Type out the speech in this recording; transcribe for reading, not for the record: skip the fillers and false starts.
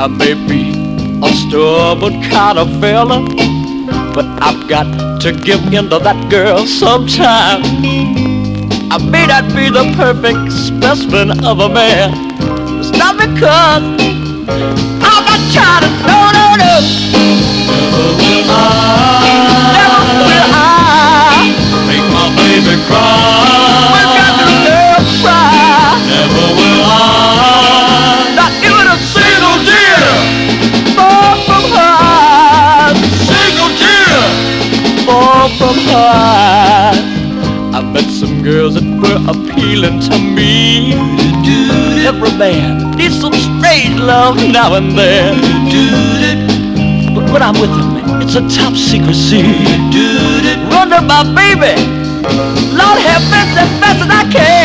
I may be a stubborn kind of fella, but I've got to give in to that girl sometime. I may not be the perfect specimen of a man. It's not because I'm not trying to, no, no, no. Never will I make my baby cry. We've got to never cry. Never will I, not even a single tear fall from her eyes. Single tear fall from her eyes. I met some girls that were appealing to me. Every man needs some strange love now and then. But when I'm with them, it's a top secrecy. Run to my baby, Lord have mercy, as fast as I can.